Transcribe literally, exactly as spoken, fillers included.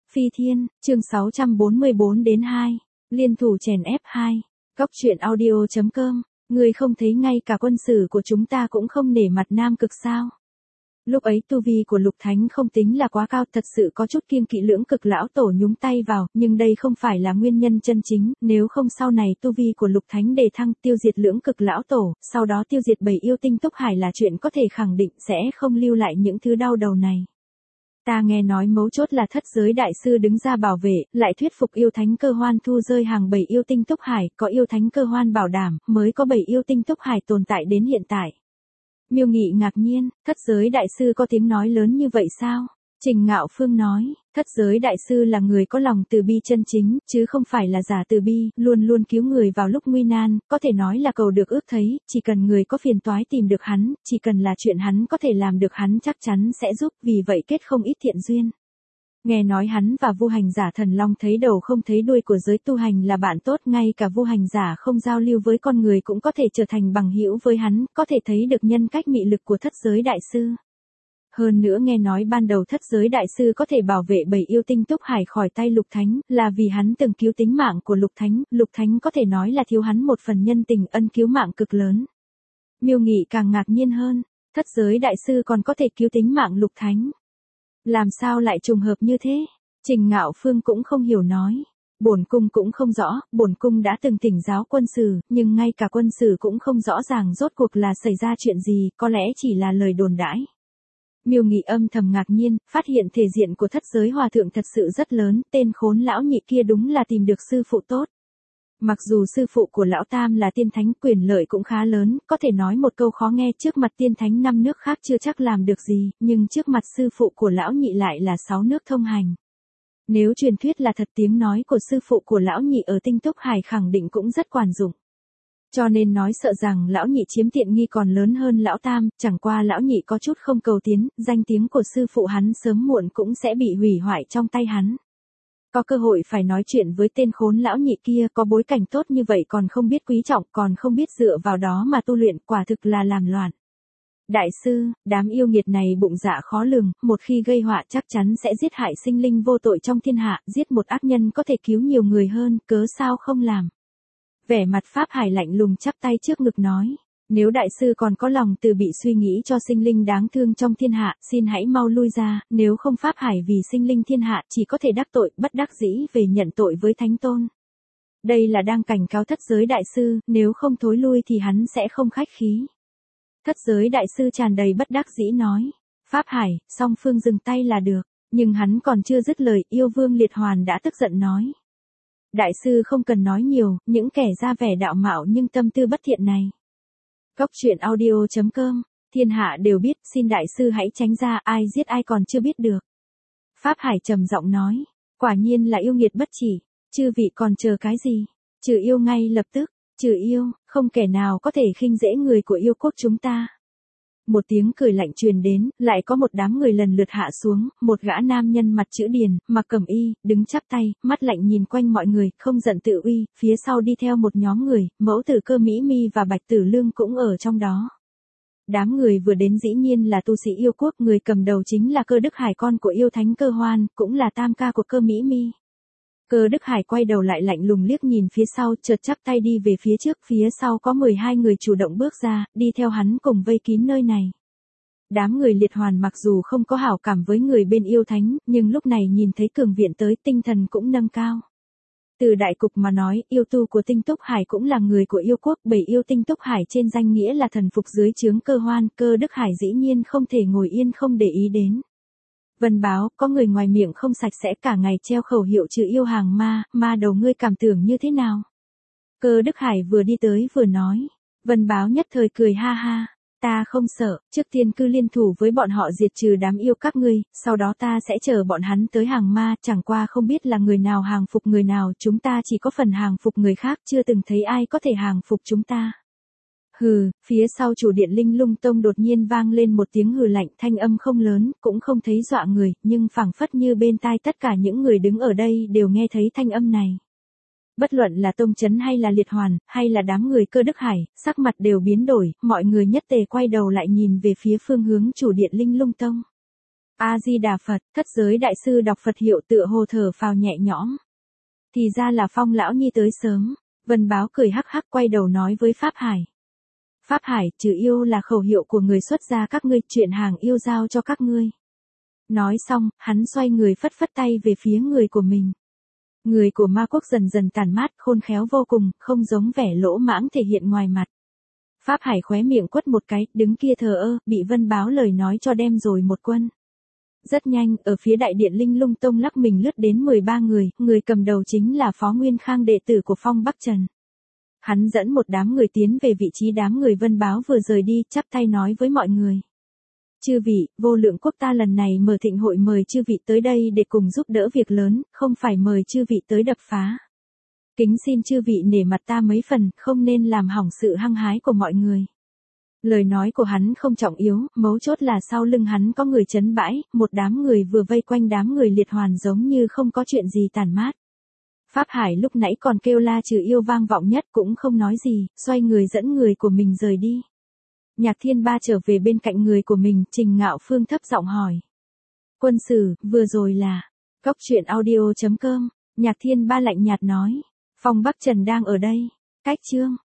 Phi Thiên, chương sáu trăm bốn mươi bốn đến hai. Liên thủ chèn ép hai. Góc truyện audio chấm com. Ngươi không thấy ngay cả quân sử của chúng ta cũng không nể mặt Nam Cực sao? Lúc ấy tu vi của Lục Thánh không tính là quá cao, thật sự có chút kiêng kỵ Lưỡng Cực lão tổ nhúng tay vào, nhưng đây không phải là nguyên nhân chân chính, nếu không sau này tu vi của Lục Thánh đề thăng, tiêu diệt Lưỡng Cực lão tổ, sau đó tiêu diệt bảy yêu tinh túc hải là chuyện có thể khẳng định sẽ không lưu lại những thứ đau đầu này. Ta nghe nói mấu chốt là thất giới đại sư đứng ra bảo vệ, lại thuyết phục yêu thánh cơ hoan thu rơi hàng bảy yêu tinh túc hải, có yêu thánh cơ hoan bảo đảm, mới có bảy yêu tinh túc hải tồn tại đến hiện tại. Miêu Nghị ngạc nhiên, thất giới đại sư có tiếng nói lớn như vậy sao? Trình Ngạo Phương nói, thất giới đại sư là người có lòng từ bi chân chính, chứ không phải là giả từ bi, luôn luôn cứu người vào lúc nguy nan, có thể nói là cầu được ước thấy, chỉ cần người có phiền toái tìm được hắn, chỉ cần là chuyện hắn có thể làm được hắn chắc chắn sẽ giúp, vì vậy kết không ít thiện duyên. Nghe nói hắn và Vu Hành Giả Thần Long thấy đầu không thấy đuôi của giới tu hành là bạn tốt, ngay cả Vu Hành Giả không giao lưu với con người cũng có thể trở thành bằng hữu với hắn, có thể thấy được nhân cách mị lực của thất giới đại sư. Hơn nữa nghe nói ban đầu thất giới đại sư có thể bảo vệ bảy yêu tinh túc hải khỏi tay Lục Thánh, là vì hắn từng cứu tính mạng của Lục Thánh, Lục Thánh có thể nói là thiếu hắn một phần nhân tình ân cứu mạng cực lớn. Miêu Nghị càng ngạc nhiên hơn, thất giới đại sư còn có thể cứu tính mạng Lục Thánh. Làm sao lại trùng hợp như thế? Trình Ngạo Phương cũng không hiểu nói. Bổn cung cũng không rõ, bổn cung đã từng thỉnh giáo quân sử, nhưng ngay cả quân sử cũng không rõ ràng rốt cuộc là xảy ra chuyện gì, có lẽ chỉ là lời đồn đãi. Miêu Nghị âm thầm ngạc nhiên, phát hiện thể diện của thất giới hòa thượng thật sự rất lớn, tên khốn lão nhị kia đúng là tìm được sư phụ tốt. Mặc dù sư phụ của lão tam là tiên thánh, quyền lợi cũng khá lớn, có thể nói một câu khó nghe, trước mặt tiên thánh năm nước khác chưa chắc làm được gì, nhưng trước mặt sư phụ của lão nhị lại là sáu nước thông hành. Nếu truyền thuyết là thật, tiếng nói của sư phụ của lão nhị ở tinh túc hải khẳng định cũng rất quản dụng. Cho nên nói sợ rằng lão nhị chiếm tiện nghi còn lớn hơn lão tam, chẳng qua lão nhị có chút không cầu tiến, danh tiếng của sư phụ hắn sớm muộn cũng sẽ bị hủy hoại trong tay hắn. Có cơ hội phải nói chuyện với tên khốn lão nhị kia, có bối cảnh tốt như vậy còn không biết quý trọng, còn không biết dựa vào đó mà tu luyện, quả thực là làm loạn. Đại sư, đám yêu nghiệt này bụng dạ khó lường, một khi gây họa chắc chắn sẽ giết hại sinh linh vô tội trong thiên hạ, giết một ác nhân có thể cứu nhiều người hơn, cớ sao không làm. Vẻ mặt Pháp Hải lạnh lùng chắp tay trước ngực nói, nếu đại sư còn có lòng từ bị suy nghĩ cho sinh linh đáng thương trong thiên hạ, xin hãy mau lui ra, nếu không Pháp Hải vì sinh linh thiên hạ chỉ có thể đắc tội, bất đắc dĩ về nhận tội với Thánh Tôn. Đây là đang cảnh cáo thất giới đại sư, nếu không thối lui thì hắn sẽ không khách khí. Thất giới đại sư tràn đầy bất đắc dĩ nói, Pháp Hải, song phương dừng tay là được, nhưng hắn còn chưa dứt lời, yêu vương Liệt Hoàn đã tức giận nói. Đại sư không cần nói nhiều, những kẻ ra vẻ đạo mạo nhưng tâm tư bất thiện này. Góc truyện audio chấm com, thiên hạ đều biết, xin đại sư hãy tránh ra, ai giết ai còn chưa biết được. Pháp Hải trầm giọng nói, quả nhiên là yêu nghiệt bất chỉ, chư vị còn chờ cái gì, trừ yêu ngay lập tức, trừ yêu, không kẻ nào có thể khinh dễ người của yêu quốc chúng ta. Một tiếng cười lạnh truyền đến, lại có một đám người lần lượt hạ xuống, một gã nam nhân mặt chữ điền, mặc cẩm y, đứng chắp tay, mắt lạnh nhìn quanh mọi người, không giận tự uy, phía sau đi theo một nhóm người, mẫu tử Cơ Mỹ Mi và Bạch Tử Lương cũng ở trong đó. Đám người vừa đến dĩ nhiên là tu sĩ yêu quốc, người cầm đầu chính là Cơ Đức Hải, con của yêu thánh Cơ Hoan, cũng là tam ca của Cơ Mỹ Mi. Cơ Đức Hải quay đầu lại lạnh lùng liếc nhìn phía sau, chợt chắp tay đi về phía trước, phía sau có mười hai người chủ động bước ra, đi theo hắn cùng vây kín nơi này. Đám người Liệt Hoàn mặc dù không có hảo cảm với người bên yêu thánh, nhưng lúc này nhìn thấy cường viện tới, tinh thần cũng nâng cao. Từ đại cục mà nói, yêu tu của tinh túc hải cũng là người của yêu quốc, bảy yêu tinh túc hải trên danh nghĩa là thần phục dưới trướng Cơ Hoan, Cơ Đức Hải dĩ nhiên không thể ngồi yên không để ý đến. Vân báo, có người ngoài miệng không sạch sẽ cả ngày treo khẩu hiệu trừ yêu hàng ma, ma đầu ngươi cảm tưởng như thế nào? Cơ Đức Hải vừa đi tới vừa nói. Vân báo nhất thời cười ha ha, ta không sợ, trước tiên cứ liên thủ với bọn họ diệt trừ đám yêu các ngươi, sau đó ta sẽ chờ bọn hắn tới hàng ma, chẳng qua không biết là người nào hàng phục người nào, chúng ta chỉ có phần hàng phục người khác, chưa từng thấy ai có thể hàng phục chúng ta. Hừ, phía sau chủ điện Linh Lung Tông đột nhiên vang lên một tiếng hừ lạnh, thanh âm không lớn, cũng không thấy dọa người, nhưng phảng phất như bên tai tất cả những người đứng ở đây đều nghe thấy thanh âm này. Bất luận là Tông Chấn hay là Liệt Hoàn, hay là đám người Cơ Đức Hải, sắc mặt đều biến đổi, mọi người nhất tề quay đầu lại nhìn về phía phương hướng chủ điện Linh Lung Tông. A Di Đà Phật, thất giới đại sư đọc Phật hiệu tựa hồ thở phào nhẹ nhõm. Thì ra là Phong lão nhi tới sớm. Vân Báo cười hắc hắc quay đầu nói với Pháp Hải. Pháp Hải, trừ yêu là khẩu hiệu của người xuất gia các ngươi, chuyện hàng yêu giao cho các ngươi. Nói xong, hắn xoay người phất phất tay về phía người của mình. Người của ma quốc dần dần tàn mát, khôn khéo vô cùng, không giống vẻ lỗ mãng thể hiện ngoài mặt. Pháp Hải khóe miệng quất một cái, đứng kia thờ ơ, bị Vân Báo lời nói cho đem rồi một quân. Rất nhanh, ở phía đại điện Linh Lung Tông lắc mình lướt đến mười ba người, người cầm đầu chính là Phó Nguyên Khang đệ tử của Phong Bắc Trần. Hắn dẫn một đám người tiến về vị trí đám người Vân Báo vừa rời đi, chắp tay nói với mọi người. Chư vị, Vô Lượng Quốc ta lần này mở thịnh hội mời chư vị tới đây để cùng giúp đỡ việc lớn, không phải mời chư vị tới đập phá. Kính xin chư vị nể mặt ta mấy phần, không nên làm hỏng sự hăng hái của mọi người. Lời nói của hắn không trọng yếu, mấu chốt là sau lưng hắn có người trấn bãi, một đám người vừa vây quanh đám người liệt hoàn giống như không có chuyện gì tàn mát. Pháp Hải lúc nãy còn kêu la trừ yêu vang vọng nhất cũng không nói gì, xoay người dẫn người của mình rời đi. Nhạc Thiên Ba trở về bên cạnh người của mình, Trình Ngạo Phương thấp giọng hỏi. Quân sử, vừa rồi là, Cóc truyện audio chấm com, Nhạc Thiên Ba lạnh nhạt nói. Phong Bắc Trần đang ở đây. Cách chương.